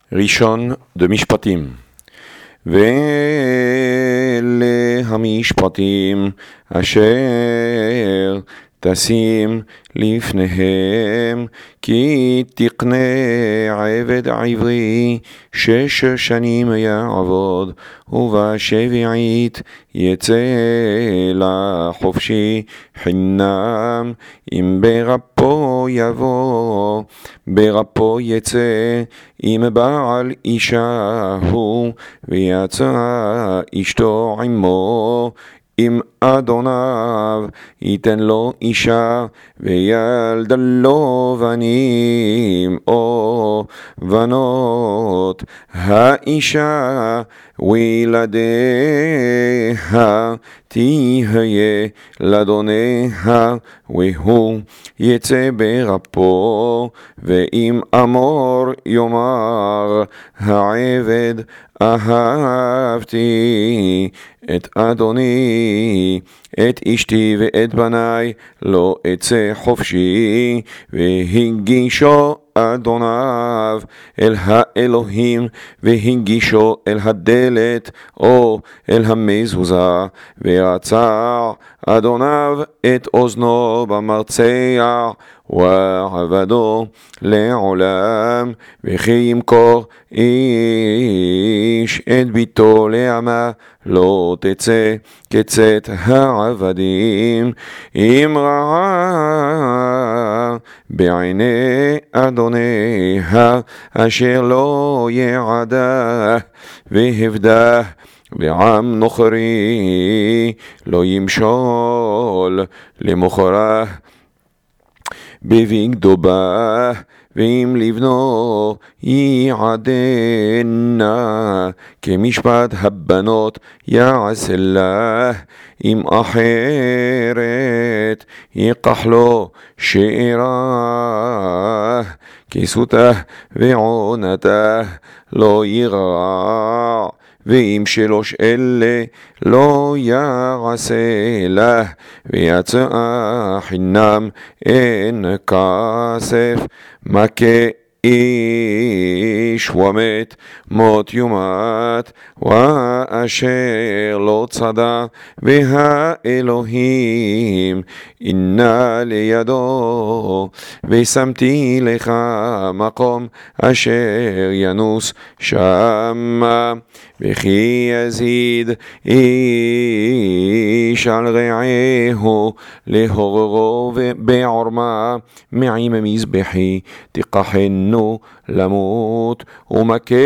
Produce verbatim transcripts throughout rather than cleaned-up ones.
ראשון דמשפטים. ואלה המשפטים אשר תשים לפניהם, כי תקנה עבד עברי שש שנים יעבוד, ובשביעית יצא לחופשי חינם. אם ברפו יבוא, ברפו יצא, אם בעל אישה הוא, ויצא אשתו עמו. אם אדוניו ייתן לו אישה, וילדה לו בנים או בנות, האישה וילדיה תהיה לאדוניה, והוא יצא ברפו. ואם אמור יאמר העבד, אהבתי את אדוני, את אשתי ואת בניי, לא אצא חופשי, והגישו אדוניו אל האלוהים, והגישו אל הדלת או אל המזוזה, ורצע אדוניו את אוזנו במרצע, ועבדו לעולם. וכי ימכור איש את ביתו לעמה, לא תצא כצאת העבדים. אם רעה בעיני אדוניה אשר לא יעדה, והבדה בעם נוכרי לא ימשול למוכרה בבגדו בה. ואם לבנו יעדנה, כמשפט הבנות יעשה לה. אם אחרת ייקח לו שאירה, כסותה ועונתה לא ירע. ואם שלוש אלה לא יעשה לה, ויצא חינם אין כסף. מכה איש ומת מות יומת, ואשר לא צדה, והאלוהים אינה לידו. ושמתי לך מקום אשר ינוס שמה. וכי יזיד איש על רעהו להוררו בעורמה, מעם מזבחי תיקחנו למות. ומכה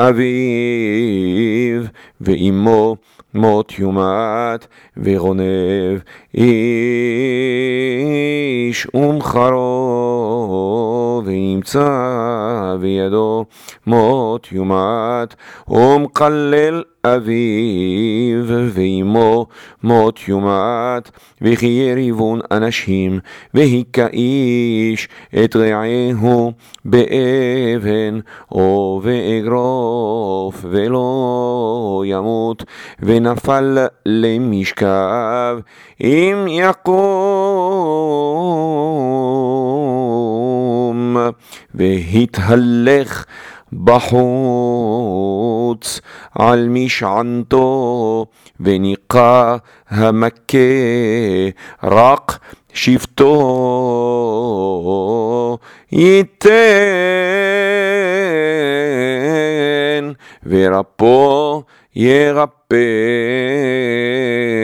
אביו ואמו מות יומת, ורונב איש ומחרו, וימצא בידו מות יומת. ומקלל אביו ואמו מות יומת, וכי יריבון אנשים, והיכה איש את רעהו באבן או באגרוף, ולא ימות, ונפל למשכב. אם יקום והתהלך בחוץ על משענתו, וניקה המכה רק שבטו ייתן, ורפו ירפא.